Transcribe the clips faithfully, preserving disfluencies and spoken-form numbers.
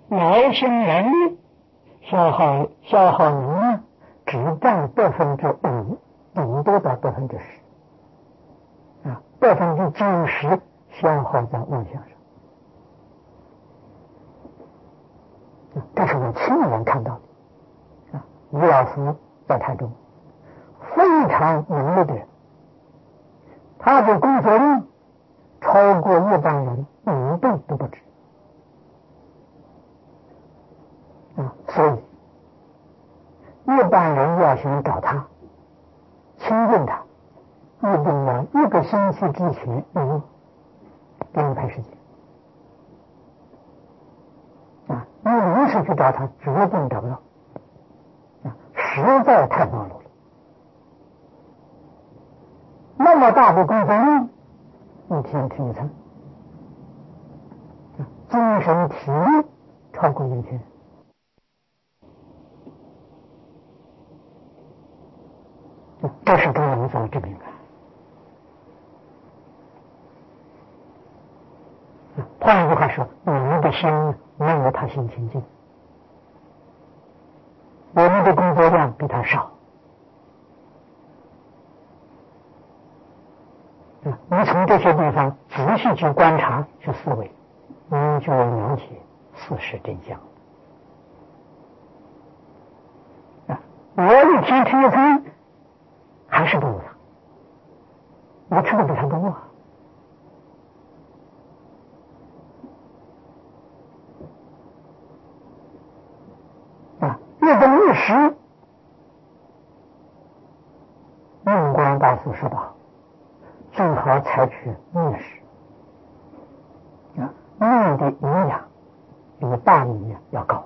劳心劳力，消耗消耗能量只占百分之五，顶多到百分之十，啊，百分之九十消耗在妄想上。这是我亲眼看到的。啊，于老师在台中非常努力的人，他的工作量超过一般人五倍都不止。啊，所以一般人要想找他亲近他，一定要一个星期之前嗯给你排时间。啊，你临时去找他，绝对找不到。啊，实在太忙碌了。那么大的工作量，一天吃一餐，啊，精神体力超过一天。这是给我们做证明的。换一句话说，我们的心没有他心清净，我们的工作量比他少。你从这些地方仔细去观察、去思维，你就了解事实真相。啊，我一天吃一餐，还是不如他，我吃的比他多啊。啊，日本日食，印光大师说道，最好采取日食。啊，日的营养比大米要高。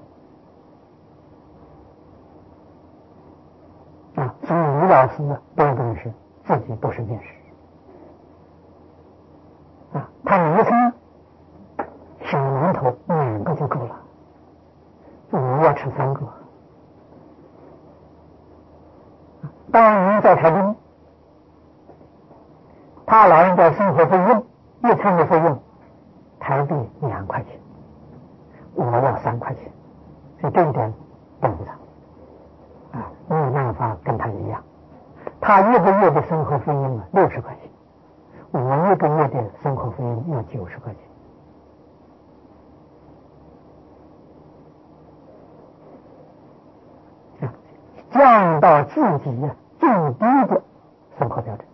啊，所以李老师呢，标准是自己不是面食。啊，他每一餐小馒头两个就够了，我要吃三个。当年在台中，他老人家生活费用一餐的费用台币两块钱，我要三块钱，所以这一点对不上。啊，没有办法跟他一样。他一个月的生活费用啊六十块钱，我一个月的生活费用要九十块钱。啊，降到自己啊最低的生活标准。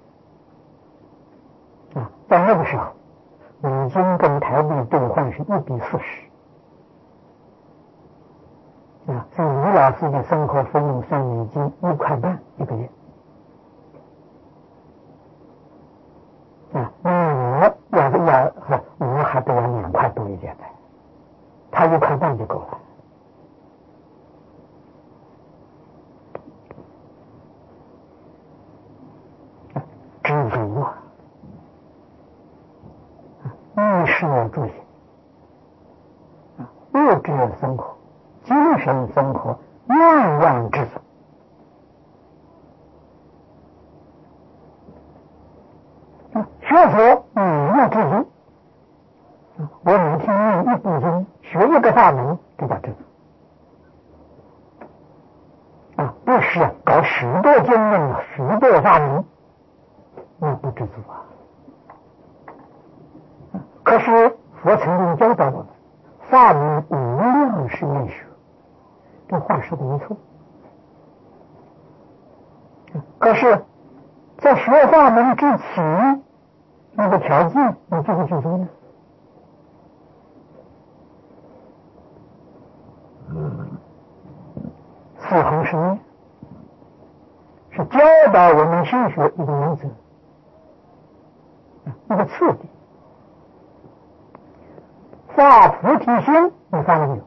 啊，在那个时候，美金跟台币兑换是一比四十。啊，所以李老师的生活费用算美金一块半一个月。啊，那我要是要我还得要两块多一点的，他一块半就够了。知足啊，衣食住行，啊，物质生活、精神生活样样知足。学佛你要知足。我每天念一部经，学一个法门，这叫知足。啊，不是搞许多经论、许多法门，那不知足啊。可是佛曾经教导我们，法门无量是愿学，这话说的没错。可是，在学法门之前，那个条件，你知不知足呢？四弘誓愿是教导我们修学一个原则，一个次第。发菩提心，你发了没有？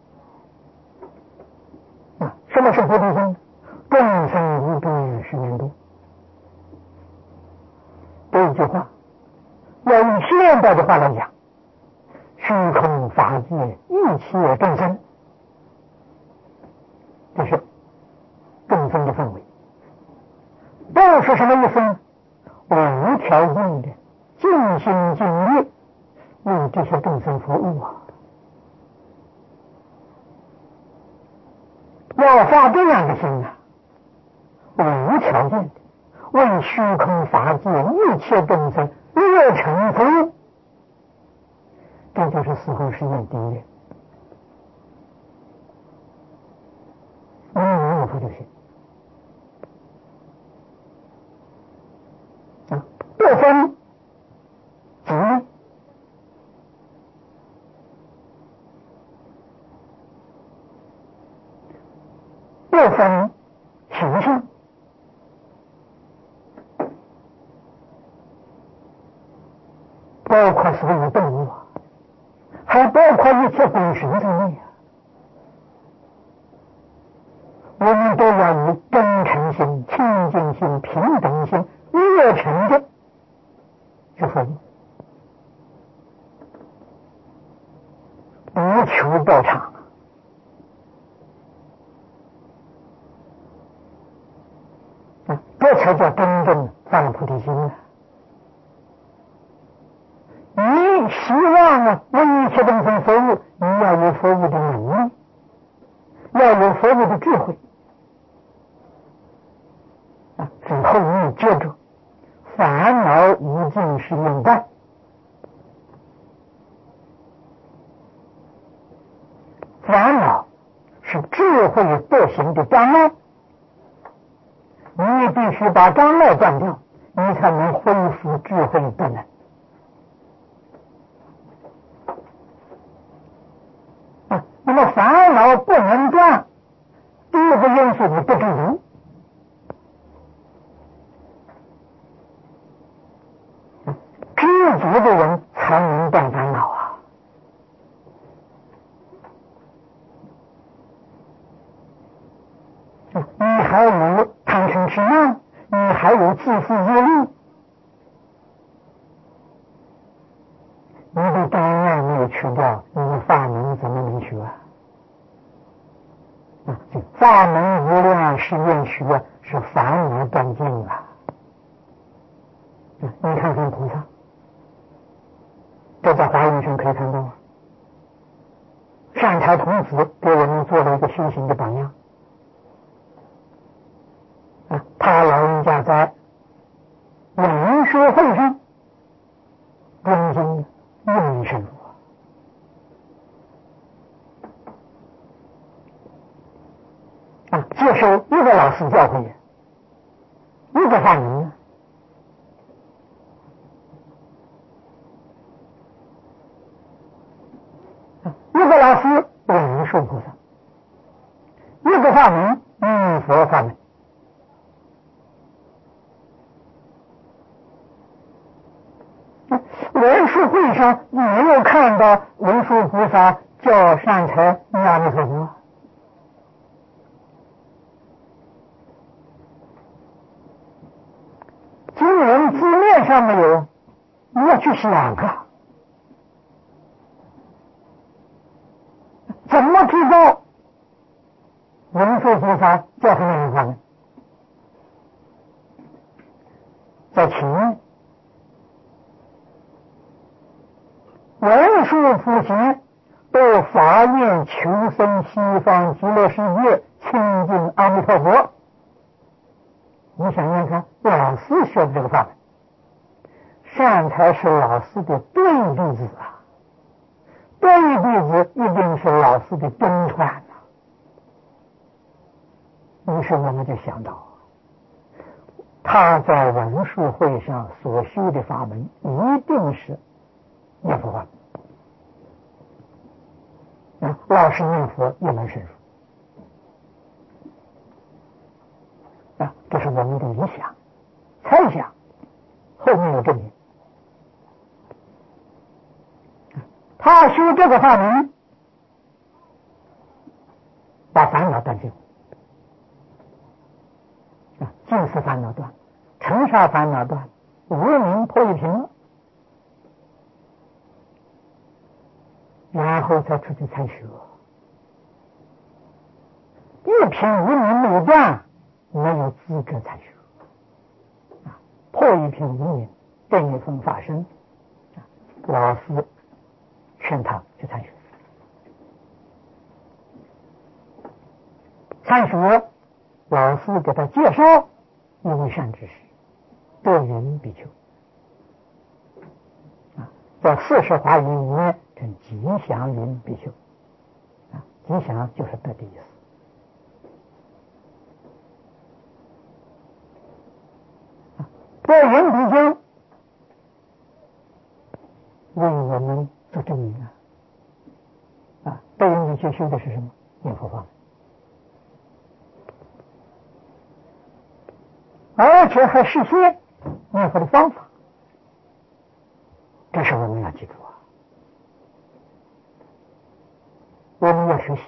啊，什么是菩提心？众生无边誓愿度。这一句话，要用现代的话来讲，虚空法界一切众生，这是众生的范围。都是什么意思呢？无条件的尽心尽力为这些众生服务啊！ 要发这样的心啊，无条件的为虚空法界一切众生热诚服务，这就是四弘誓愿第一愿。你有佛就行啊，不分职业，不分形象，包括所有动物啊，还包括一切鬼神在内啊。我们都要以真诚心、清净心、平等心、热诚的去服务，不求报偿啊，这才叫真正发了菩提心啊！你希望啊为一切众生服务，你要有服务的能力，要有服务的智慧。之后你接着烦恼已经是应断，烦恼是智慧德行的障碍，你必须把障碍断掉，你才能恢复智慧的能。啊，那么烦恼不能断，第一个因素你不知足。知足的人才能断烦恼啊！你还有贪嗔痴慢，你还有自私自利，你的障碍没有去掉，你的法门怎么能学啊？啊，这法门无量是愿学，是烦恼断尽啊！你看看菩萨。这在华严上可以看到，善财童子给我们做了一个修行的榜样啊！他老人家在文殊会上专心一门深入啊，接受一个老师教诲，一个法门呢。一个老师文殊菩萨，一个法门弥佛法门。文殊会上你没有看到文殊菩萨叫善财阿弥陀佛，经文字面上没有，你要去想啊。怎么知道文殊菩萨叫什么名字呢？在前面，文殊普贤到法愿求生西方极乐世界亲近阿弥陀佛。你想想看，老师学的这个法门，善财是老师的对弟子啊。对弟子一定是老师的真传呐、啊，于是我们就想到，他在文殊会上所修的法门一定是念佛法门啊，老师念佛一门深入啊，这是我们的理想、猜想，后面有证明。他修这个法门，把烦恼断尽啊，尽是烦恼断，尘沙烦恼断，无明破一平了，然后才出去参学。一品无明没断，没有资格参学啊，破一品无明，定一分法身啊，老师劝他去参学。 参学，老师给他介绍一位善知识，得云比丘。啊，在四十华云里面称吉祥云比丘。啊，吉祥就是得的意思。啊，得云比丘为我们做证明啊。啊，得云比丘修的是什么？念佛法。而且还实现念佛的方法，这是我们要记住啊！我们要学习。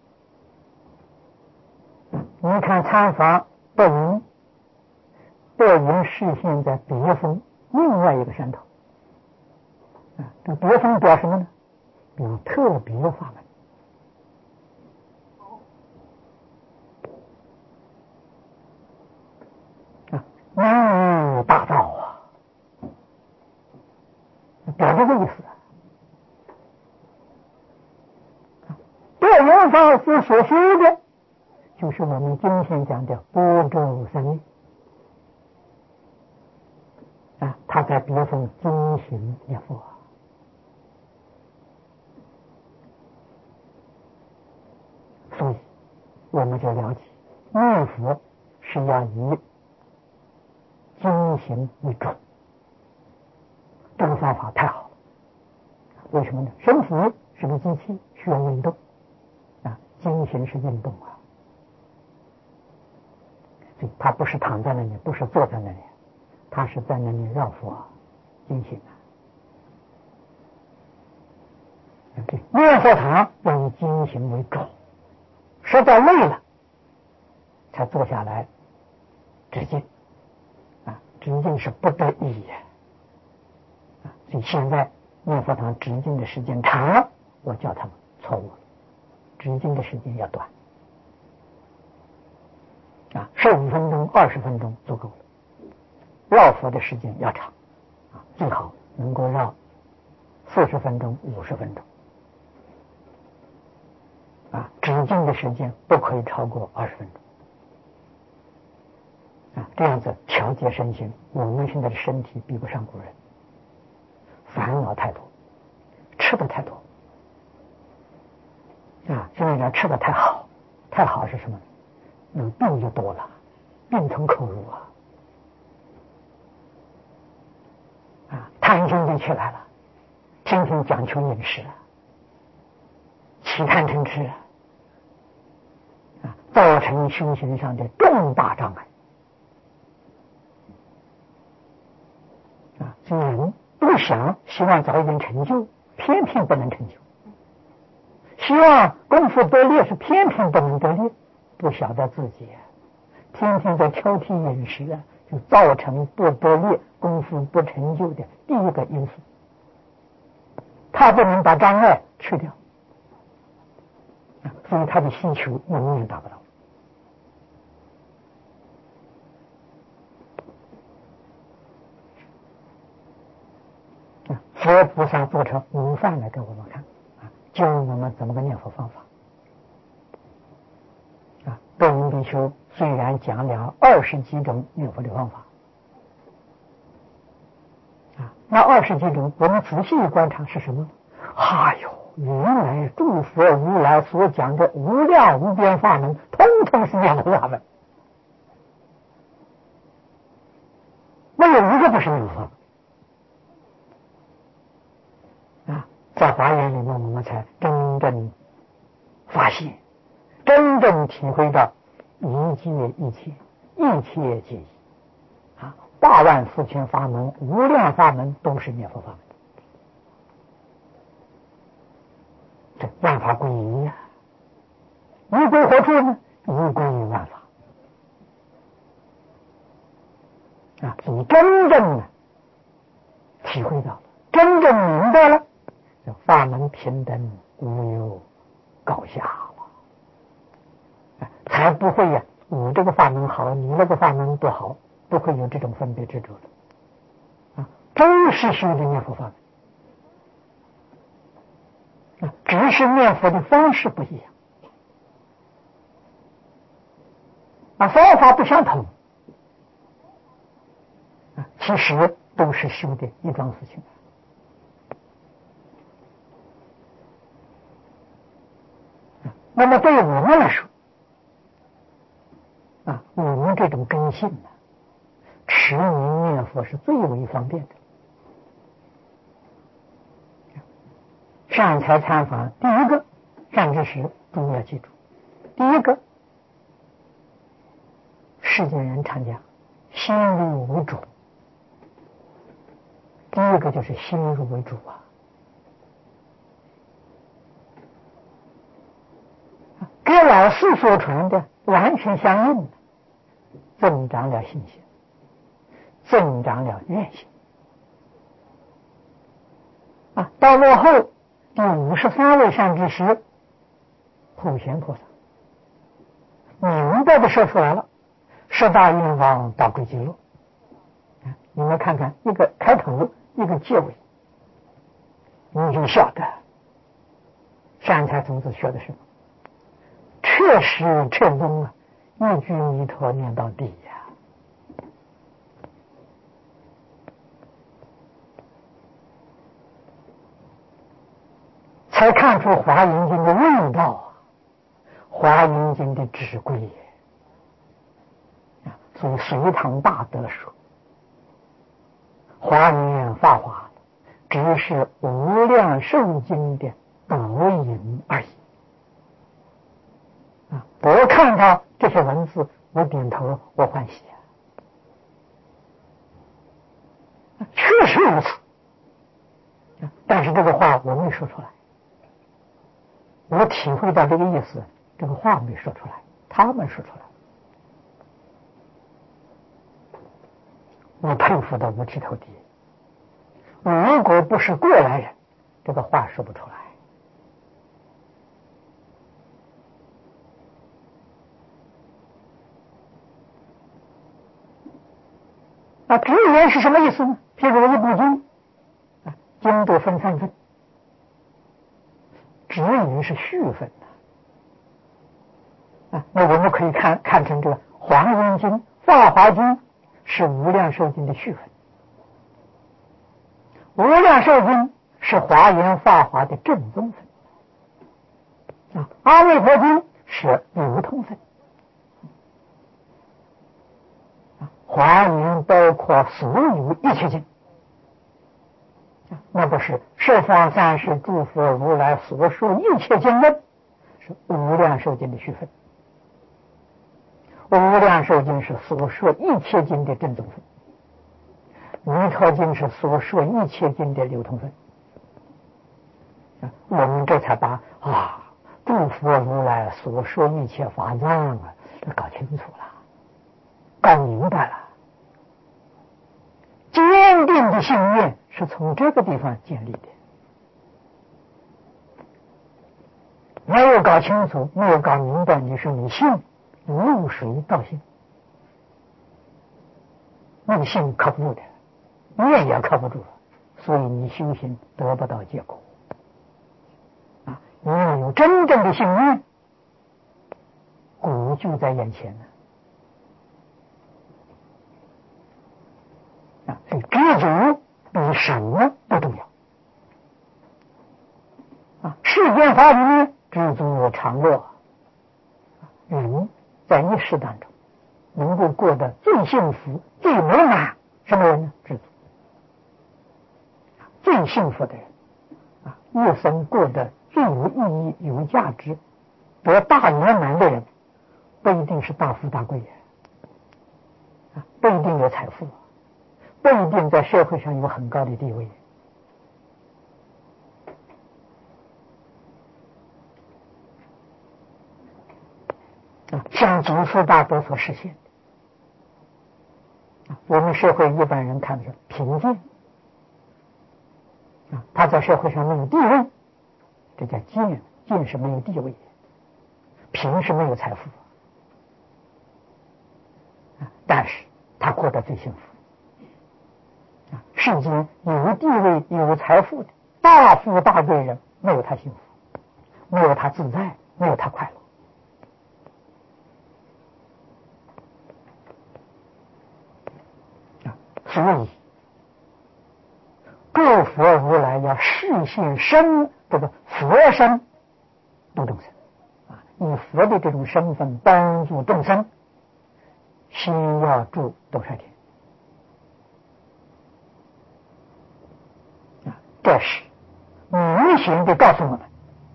你看参访德云，德云实现在别峰另外一个山头啊，这别峰表什么呢？表特别法门。嗯，大造啊，表这个意思啊。德云法师所修的，就是我们经常讲的般舟三昧啊，他在别峰精行念佛啊。所以我们就了解，念佛是要以精行为主，这个方法太好了。为什么呢？身体是个机器，需要运动啊，精行是运动啊，所以他不是躺在那里，不是坐在那里，他是在那里绕佛精行啊。念佛堂要以精行为主，实在累了才坐下来止静啊，止静是不得已呀。啊，所以现在念佛堂止静的时间长，我叫他们错误了，止静的时间要短啊，十五分钟、二十分钟足够了。绕佛的时间要长啊，最好能够绕四十分钟、五十分钟啊，止静的时间不可以超过二十分钟啊，这样子调节身心。我们现在的身体比不上古人，烦恼太多，吃的太多啊！现在人吃的太好，太好是什么？有病就多了，病从口入啊！啊，贪心就起来了，天天讲求饮食啊，起贪嗔痴啊，啊，造成修行上的重大障碍啊！所以人不想希望早一点成就，偏偏不能成就；希望功夫得力，是偏偏不能得力，不晓得自己天天在挑剔饮食啊，就造成不得力、功夫不成就的第一个因素。他不能把障碍去掉，所以他的需求永远达不到。佛菩萨做成模范来给我们看啊，教我们怎么个念佛方法啊。德云比丘虽然讲了二十几种念佛的方法啊，那二十几种我们仔细观察是什么？哎呦，原来诸佛如来所讲的无量无边法门，通通是念佛法门，没有一个不是念佛。在华严里面，我们才真正发现，真正体会到一切一切，一切皆一啊！八万四千法门，无量法门都是念佛法门。这万法归一呀，一归何处呢？一归于万法啊！所以真正的体会到了，真正明白了。法门平等，无有高下了，才不会呀、啊！我这个法门好，你那个法门不好，不会有这种分别执着的啊！都是修的念佛法门啊，只是念佛的方式不一样啊，方法不相同，啊，其实都是修的一桩事情。那么对我们来说，啊，我们这种根性呢，持名念佛是最为方便的。善财参访，第一个善知识，诸位要记住，第一个，世间人常讲心入为主，第一个就是心入为主啊。跟老师所传的完全相应的，增长了信心，增长了愿心啊。到落后第五十三位善知识普贤菩萨明白的说出来了，十大愿望到归极乐。你们看看，一个开头，一个结尾，你就晓得善财童子学的什么。确实成功啊！一句弥陀念到底呀、才看出华严经的味道啊，华严经的智慧啊。所以隋唐大德说，华严法华只是无量寿经的导引而已。我看到这些文字，我点头，我欢喜啊！确实如此，但是这个话我没说出来，我体会到这个意思，这个话没说出来，他们说出来，我佩服的五体投地。如果不是过来人，这个话说不出来。啊，直言是什么意思呢？譬如一部经，啊，经都分三分，直言是序分的，啊，那我们可以看看成这个《华严经》《法华经》是无量寿经的序分，无量寿经是华严法华的正宗分，啊，阿弥陀经是流通分。华严包括所有一切经，那不是十方三世诸佛如来所说一切经文，是无量寿经的序分。无量寿经是所说一切经的正宗分，弥陀经是所说一切经的流通分。我们这才把啊诸佛如来所说一切法藏啊搞清楚了，搞明白了。坚定的信念是从这个地方建立的，没有搞清楚，没有搞明白，你说你信，入水道信，那个信靠不住的，念也靠不住，所以你修行得不到结果啊！你要有真正的信念，果就在眼前呢。啊，所以知足比什么都重要啊！世间法里面，知足常乐。人在一世当中能够过得最幸福、最美满，什么人呢？知足。最幸福的人啊，一生过得最有意义、有价值、得大圆满的人，不一定是大富大贵啊，不一定有财富。不一定在社会上有很高的地位啊，像祖师大德所实现的。我们社会一般人看的是贫贱啊，他在社会上没有地位，这叫贱，贱是没有地位，贫是没有财富啊，但是他过得最幸福。世间有地位、有财富的大富大贵人，没有他幸福，没有他自在，没有他快所以诸佛如来要示现身，这个佛身度众生啊，以佛的这种身份帮助众生，先要住多少天啊？这是明显的告诉我们，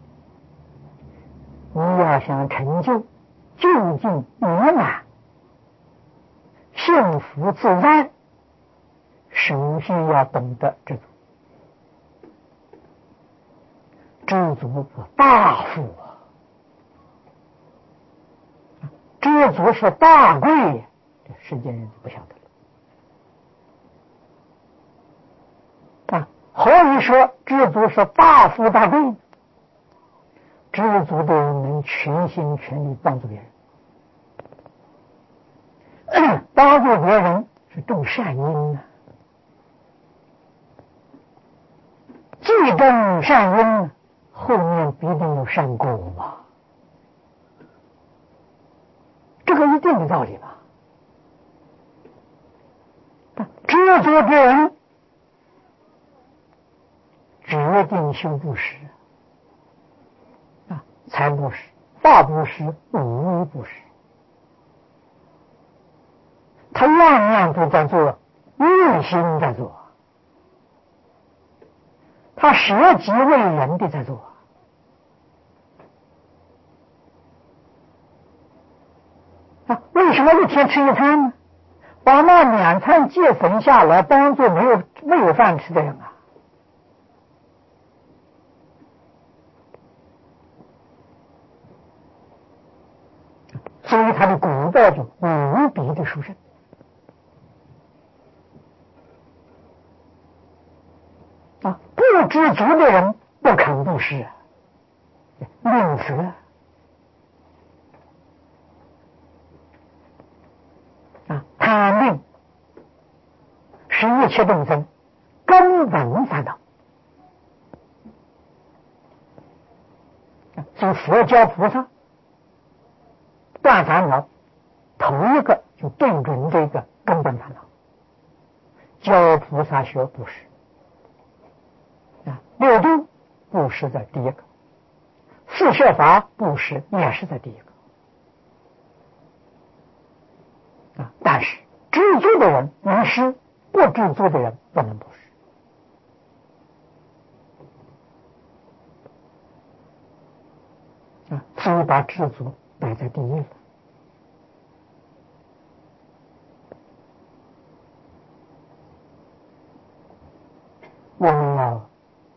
你要想成就究竟圆满、幸福自在，首先要懂得知足。知足是大富啊，知足是大贵，这世间人就不晓得了啊。何以说知足是大富大贵？知足的人能全心全力帮助别人，帮助别人是种善因啊，既种善因，后面必定有善果嘛，这个一定的道理吧。知足之人决定修布施啊，财布施、法布施、无为布施，他样样都在做，用心在做，他舍己为人的在做啊。为什么一天吃一餐呢？把那两餐节省下来，帮助没有没有饭吃的人啊。所以他的果报就无比的殊胜啊！不知足的人不肯布施，吝啬啊，贪吝是一切众生根本烦恼。所以佛教菩萨断烦恼，头一个就对准这个根本烦恼，教菩萨学布施啊。六度布施在第一个，四摄法布施也是在第一个啊。但是知足的人能施，不知足的人不能布施啊。所以把知足摆在第一了。我们要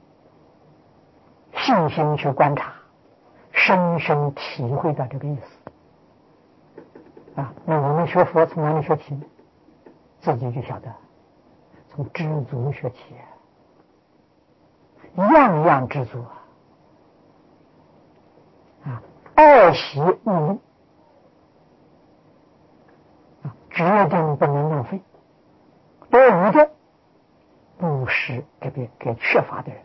细心去观察，深深体会到这个意思啊。那我们学佛从哪里学起？自己就晓得，从知足学起，样样知足啊，爱惜物力啊，决定不能浪费，多余的布施给别给缺乏的人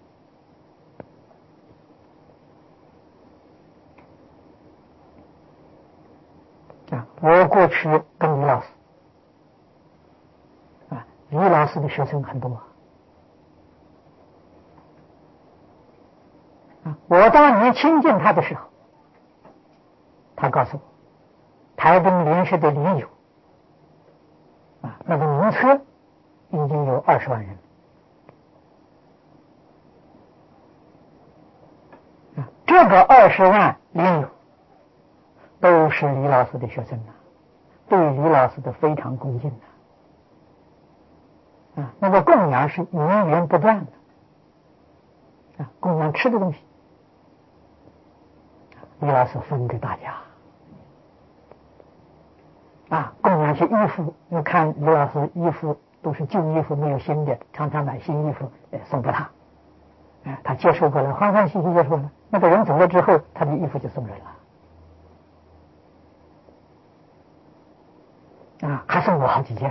啊。我过去跟李老师啊，李老师的学生很多啊。我当年亲近他的时候，他告诉我，台东莲社的莲友啊，那个名册已经有二十万人啊。这个二十万莲友都是李老师的学生啊，对李老师的非常恭敬啊。啊，那个供养是源源不断的啊，供养吃的东西，李老师分给大家啊。供养些衣服，你看李老师衣服都是旧衣服，没有新的，常常买新衣服送给他，哎，他接受过来，欢欢喜喜接受了。那个人走了之后，他的衣服就送人了啊，还送我好几件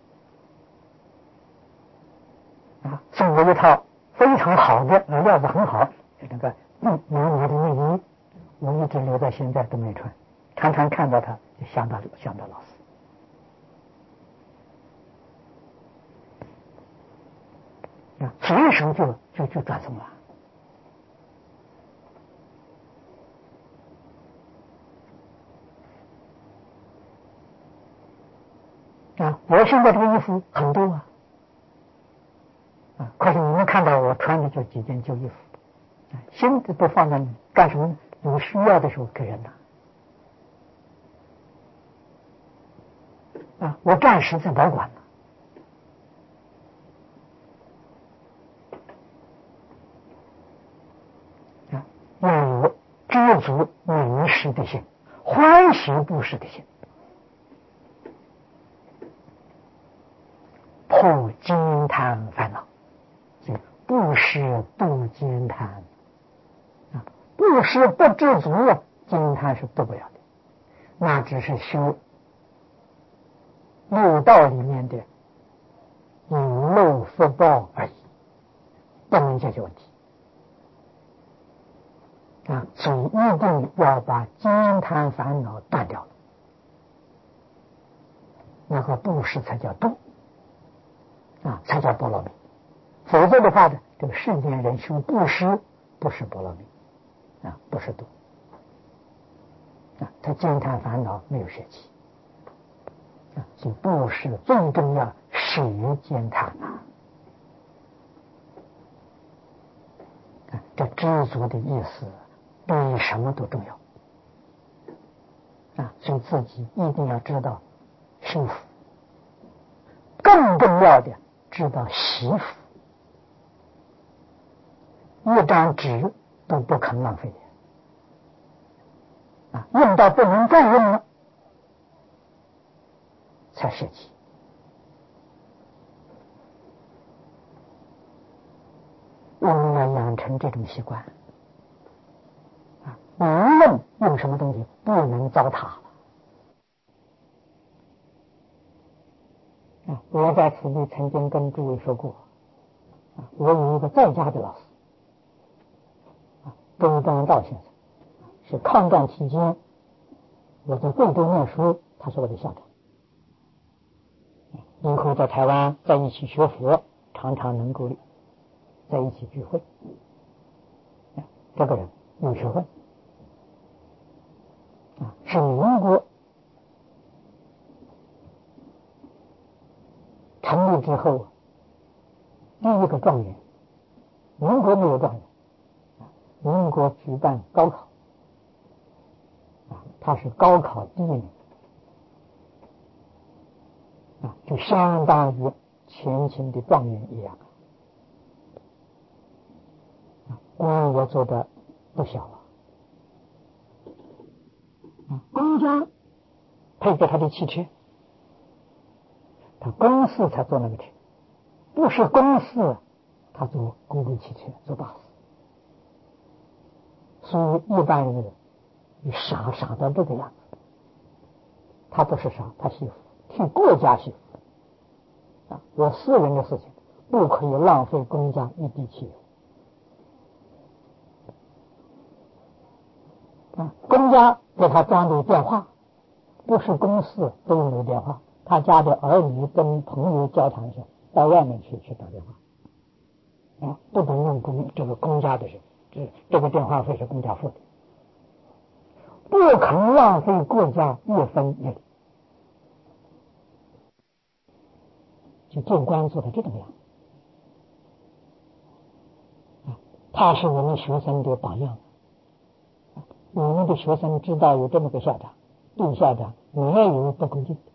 了啊，送我一套非常好的料子很好那个嗯毛毛的内衣，我一直留到现在都没穿，常常看到他就想到想到老师啊，随手就就就转送了。啊，我现在这个衣服很多啊，啊，可是你们看到我穿的就几件旧衣服，啊，现在都放在干什么呢？有需要的时候给人拿。啊，我暂时在保管了。啊，要有知足能施的心，欢喜布施的心，破惊贪烦恼，所以布施度惊贪。啊，布施不知足，惊贪是度不了的，那只是修六道里面的有漏福报而已，不能解决问题。啊，所以一定要把惊贪烦恼断掉了，那个布施才叫度，啊，才叫波罗蜜。否则的话呢，这个世间人修布施不是波罗蜜，啊，不是度，啊，他惊贪烦恼没有舍弃，啊，所以布施最重要，舍惊贪啊。啊，这知足的意思比什么都重要。啊，所以自己一定要知道修福，更重要的知道惜福，一张纸都不肯浪费的，啊，用到不能再用了才舍弃。我们要养成这种习惯，啊，无论用什么东西不能糟蹋了。啊，我在此地曾经跟诸位说过，啊，我有一个在家的老师，啊，周光道先生，是抗战期间我在贵州念书，他是我的校长，以后在台湾在一起学佛，常常能够在一起聚会。啊，这个人有学问，啊，是民国成立之后第一个状元，民国没有状元，民国举办高考，啊，他是高考第一名，啊，就相当于前清的状元一样，啊，官我做的不小啊，啊，公家配给他的汽车，他公司才坐那个车，不是公司他坐公共汽车，坐巴士。所以一般人傻傻的这个样子，他不是傻，他惜福，替国家惜福。啊，我私人的事情不可以浪费公家一滴汽油。啊，公家给他装的电话，不是公司都没电话，他家的儿女跟朋友交谈时，到外面去去打电话，啊，不能用公这个公家的事，这这个电话费是公家付的，不肯浪费国家一分一厘。就做官做的这种样子，啊，他是我们学生的榜样。啊，我们的学生知道有这么个校长，对校长没有不恭敬，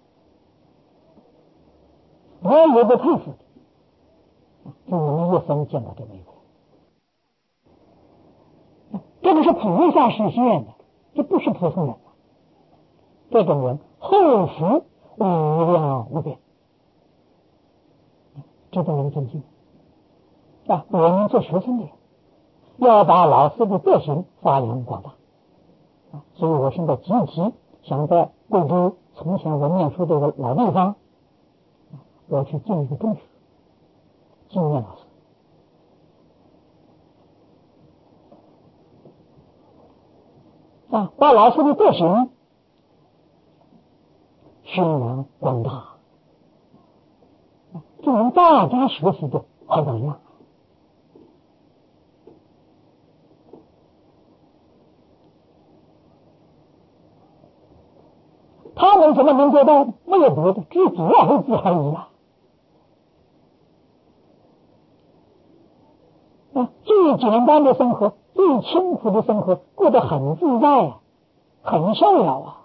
没有不佩服的，就我们一生见到这么一个人，这个是菩萨实现的，这不是普通人。这种人厚福无量无边，这种人尊敬。啊，我们做学生的人要把老师的德行发扬光大。啊，所以我现在积极想在贵州从前我念书这个老地方，啊，我去建一个中学，纪念老师。啊，把老师的德行宣扬光大，啊，这人大家学习的和都一样。他们怎么能做到呢？没有别的，只主要是自而已啊！啊，最简单的生活，最清苦的生活，过得很自在啊，很逍遥啊。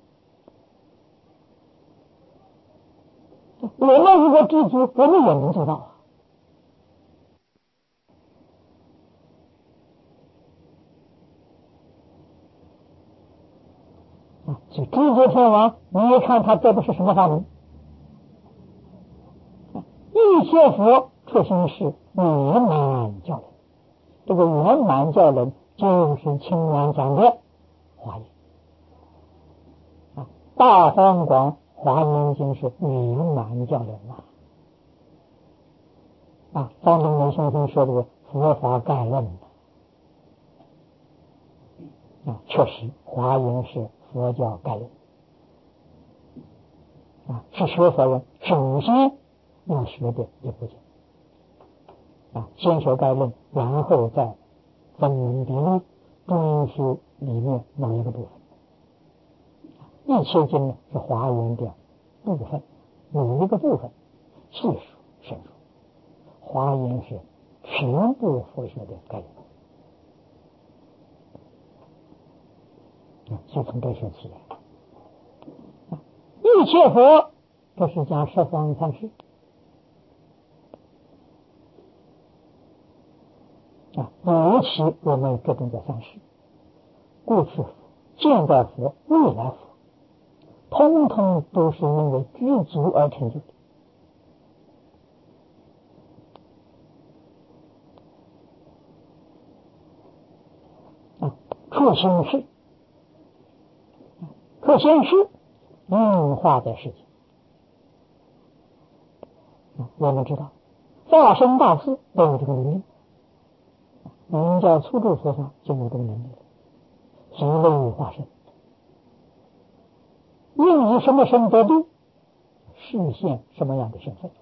我们如果知足，我们也能做到啊。啊，所以知足天王，你一看他这不是什么发明？一切佛出心是圆满教人，这个圆满教人就是清凉讲的华严啊，大方广华严经是圆满教人呐。啊，方东梅先生说这个佛法概论啊，确实华严是佛教概论啊，是学佛人首先要学的一部经啊，先学概论，然后再分门别类专修里面某一个部分。一切经呢是华严的部分，某一个部分细数深入。华严是全部佛学的概论啊，就从这说起来。啊，一切佛这是讲十方三世啊，尤其我们这种的三世，过去佛、现在佛、未来佛，通通都是因为知足而成就的。啊，出心事，出心事，运化的事情。啊，我们知道，化身大事都有这个能力。名教初住佛法就有这个能力，随类化身，应以什么身得度，实现什么样的身份。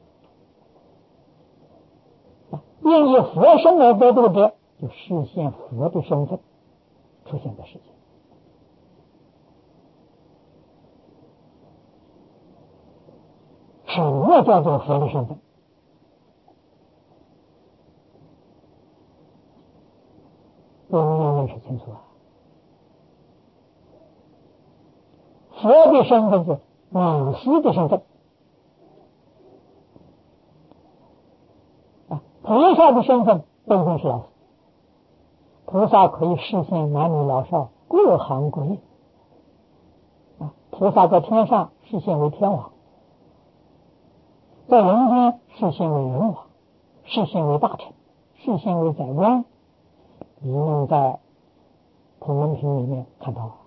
应以佛身而得度者，就实现佛的身份出现在世界。什么叫做佛的身份？我们要认识清楚啊！佛的身份是老师的身份啊，菩萨的身份不一定是老师。菩萨可以实现男女老少各行各业啊，菩萨在天上实现为天王，在人间实现为人王，实现为大臣，实现为宰官。你能在普门品里面看到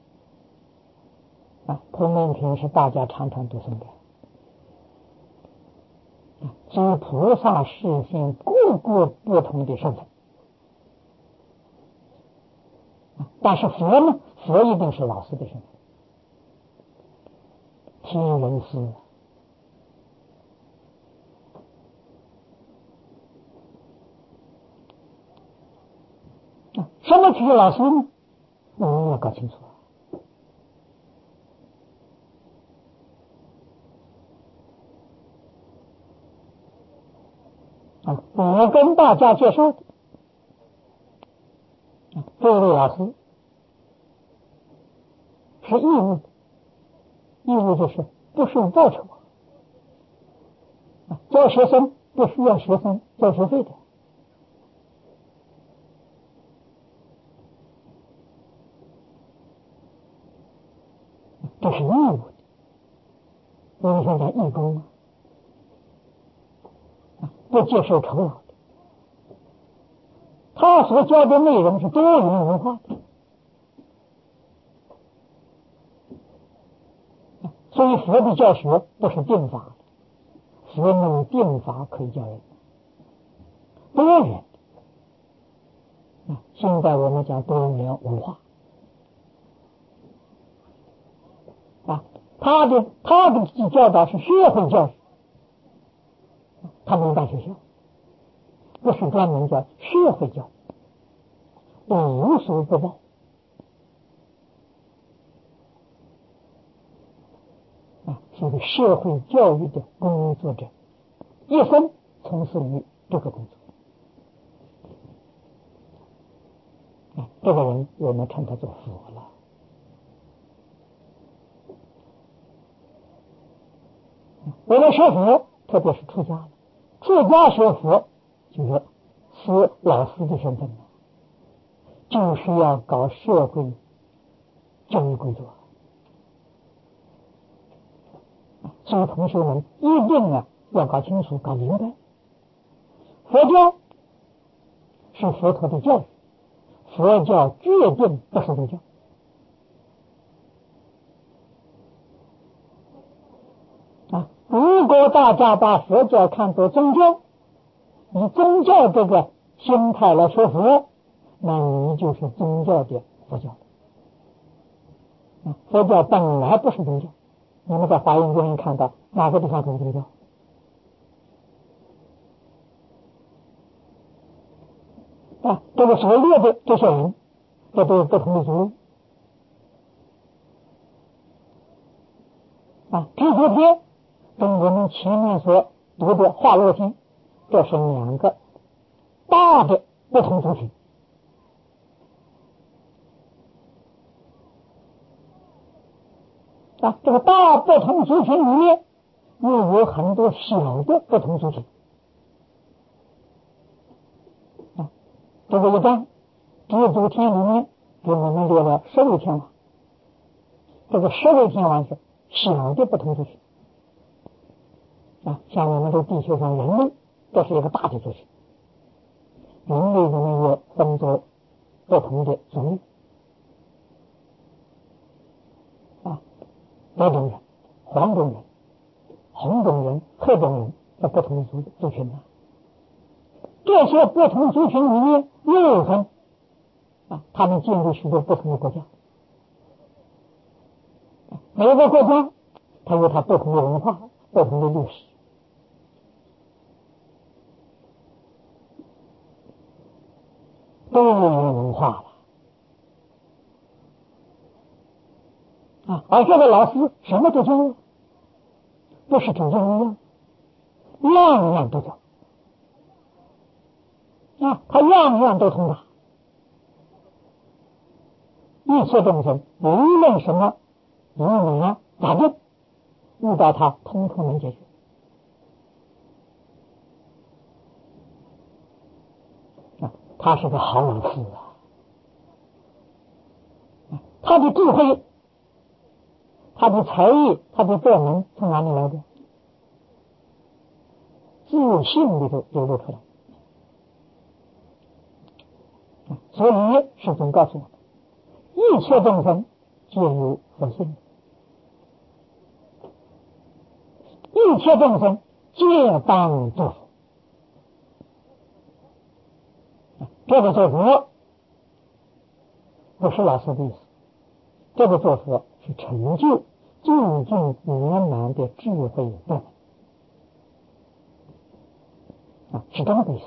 啊，普门品是大家常常读诵的啊，所以菩萨实现各个不同的身份啊，但是佛呢，佛一定是老师的身份，天人师啊，什么是老师呢？我们要搞清楚啊！我跟大家介绍的啊，这位老师是义务的，义务就是不收报酬啊，教学生不需要学生交学费的，这是义务的。我们现在义工啊，不接受酬劳的。他所教的内容是多元文化的，所以佛的教学不是定法的，佛没有定法可以教人，多元啊。现在我们讲多元文化啊，他的他的教导是社会教育，他没有办学校不是专门叫社会教育，无所不报。啊，所以社会教育的工作者一生从事于这个工作。啊，这个人我们称他做佛了。我们学佛，特别是出家了，出家学佛就是是老师的身份了，就是要搞社会教育工作。所以同学们一定啊要搞清楚、搞明白，佛教是佛陀的教育，佛教决定不是宗教。啊，如果大家把佛教看作宗教，以宗教这个心态来学佛，那你就是宗教的佛教。啊，佛教本来不是宗教。你们在华严经看到哪个地方是宗教？啊，这个所列的这些人，这都有不同的族裔。啊，地府天跟我们前面所读的化乐天，这是两个大的不同族群。啊，这个大不同族群里面又有很多小的不同族群。啊，这个一章地府天里面给我们列了十位天王，这个十位天王是小的不同族群。啊，像我们这地球上人类，这是一个大的族群。人类里面也分作不同的族裔。啊，白种人、黄种人、红种人、黑种人，这不同的族族群呢。这些不同族群里面又分啊，他们建立许多不同的国家。每个国家它有它不同的文化、不同的历史。都有文化了啊！而这个老师什么都教，不是只教一样，样样都教啊！他样样都通达，一切众生无论什么疑难杂症，遇到他通通能解决。啊，他是个好老师啊！他的智慧、他的才艺、他的德能从哪里来的？自信里头流露出来。所以师尊告诉我们，一切众生皆有佛性，一切众生皆当作佛。这个做佛不是老师的意思，这个做佛是成就究竟圆满的智慧德能啊，是这么个意思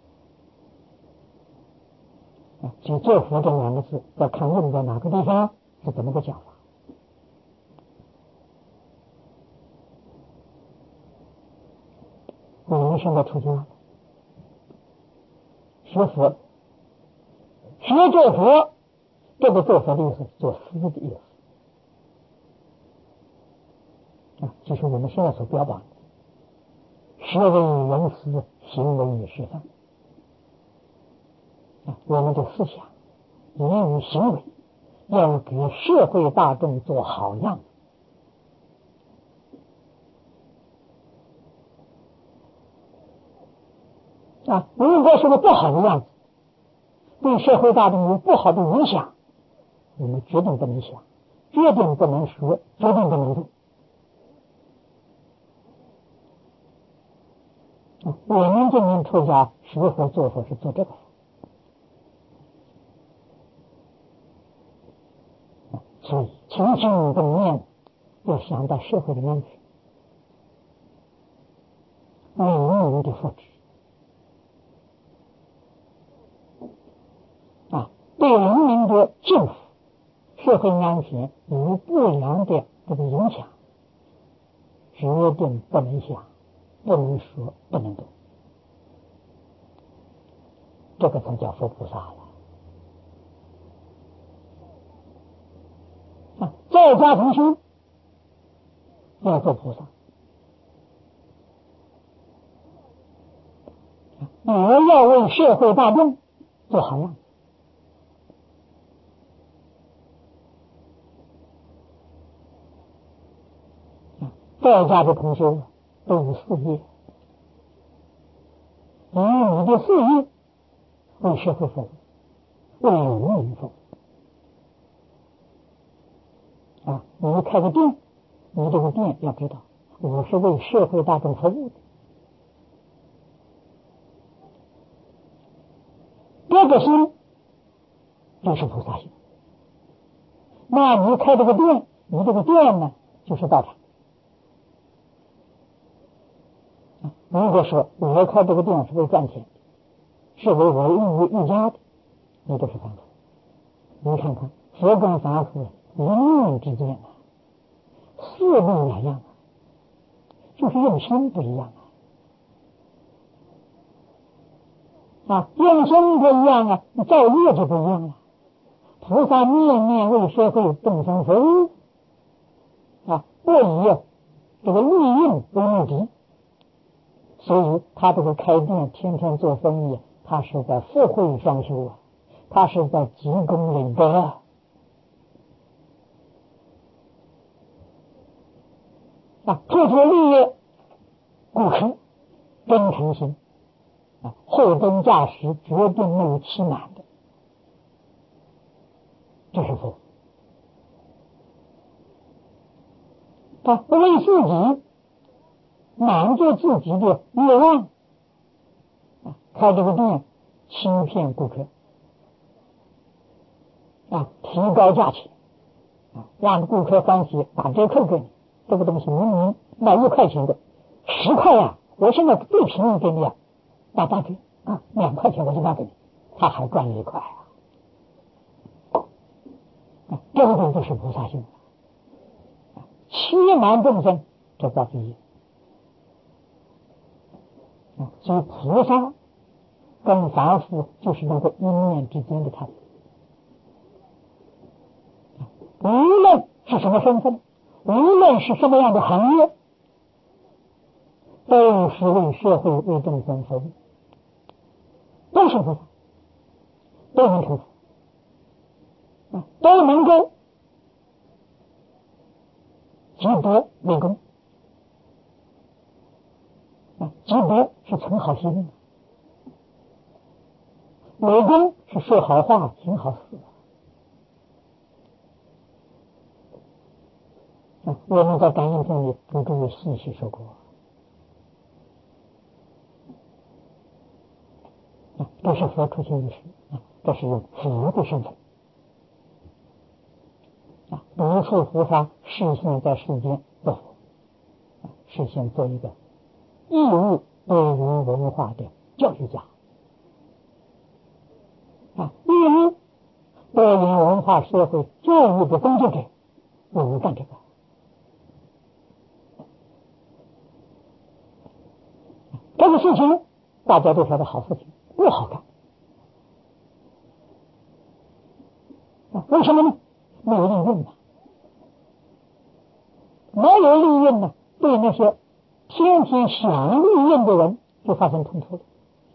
啊。所以做佛这两个字要看用在哪个地方，是怎么个讲法。我们现在出家学佛，学做佛，这个做佛的意思，做师的意思啊，就是我们现在所标榜的学为人师，行为示范啊，我们的思想、言语、行为要给社会大众做好样子。啊，如果是个不好的样子，对社会大众有不好的影响，我们决定不能想，决定不能说，决定不能做。啊，我们今天出家学佛做佛是做这个佛。啊，所以清心动念要想到社会的安全、人民的福祉。啊， 会安全有不良的这个影响，决定不能想，不能说，不能动，这个才叫佛菩萨了。啊，在家同修要做菩萨，也要为社会大众做好样子。在家的同修都有事业，以你的事业为社会服务，为人民服务。啊，你开个店，你这个店要知道，我是为社会大众服务的。这个心就是菩萨心。那你开这个店，你这个店呢，就是道场。如果说我开这个店是为赚钱，是为我利益一家的，你就是凡夫。你看看佛跟凡夫一念之间啊，四力两样啊，就是用心不一样啊。啊，用心不一样啊，造业就不一样了。菩萨念念为社会众生服务啊，不以这个利益为目的。所以他这个开店天天做生意，他是在福慧双修啊，他是在积功累德啊。啊，特别利益顾客真诚心啊，货真价实，绝对没有欺瞒的，这是佛。啊，为自己满足自己的愿望，啊，开这个店欺骗顾客，啊，提高价钱，啊，让顾客欢喜，打折扣给你。这个东西明明卖一块钱的，十块啊，我现在最便宜给你啊，打八折啊，两块钱我就卖给你，他还赚了一块啊。啊，这个就是菩萨心，啊，欺瞒众生，这叫第一。啊，所以菩萨跟凡夫就是那个一念之间的差别。无论是什么身份，无论是什么样的行业，都是为社会为众生服务，都是菩萨，都能成佛，啊，都能够积德为功。啊，积德是存好心，为功是说好话行好事。啊，我们在感应篇里跟诸位细细说过。啊，这是佛出现的时，啊，这是用佛的身份。啊，无数菩萨示现在世间做佛，啊，示现做一个义务多元文化的教育家。啊，义务多元文化社会教育的工作者，我们干这个。这个事情大家都晓得好事情不好干，啊，为什么呢？没有利润嘛，没有利润呢，对那些天天想利润的人就发生冲突了。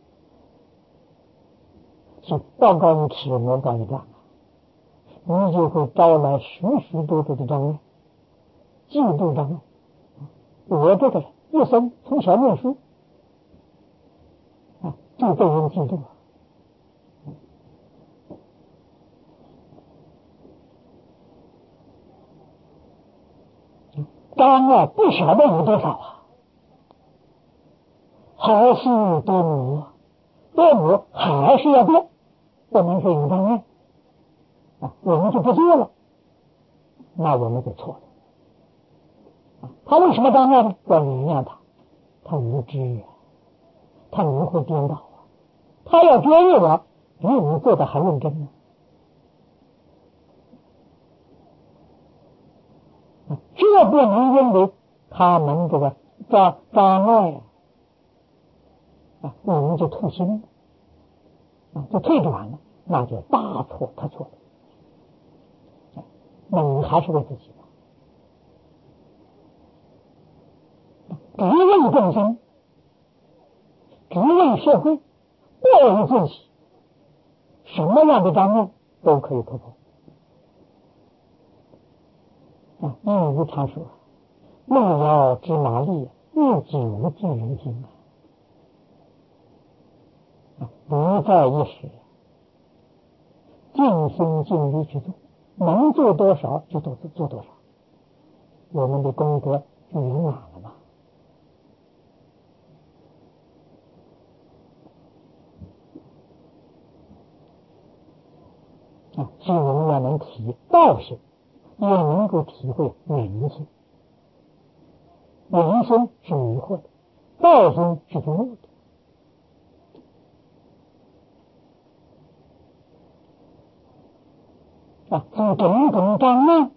所以道高一尺，魔高一丈，你就会招来许许多多的障碍，嫉妒障碍。我这个人一生从小念书，啊，就被人嫉妒。障碍不晓得有多少啊！好事多磨，多磨还是要变，不能说有障碍啊，我们就不做了，那我们就错了。啊，他为什么障碍呢？要原谅他，他无知啊，他迷惑颠倒啊，他要觉悟我，比你做的还认真呢。 这不能因为他们这个障障碍啊，我们就退心了啊，就退转了，那就大错特错了。那你还是为自己的，只为众生，只为社会，不为自己，什么样的障碍都可以突破。啊，一如常说，路遥知马力，日久见人心啊！不在一时，尽心尽力去做，能做多少就做做多少，我们的功德就圆满了嘛。啊，所以我们要能体道性，也能够体会人性。人心是迷惑的，道心是觉悟的。啊，从种种障碍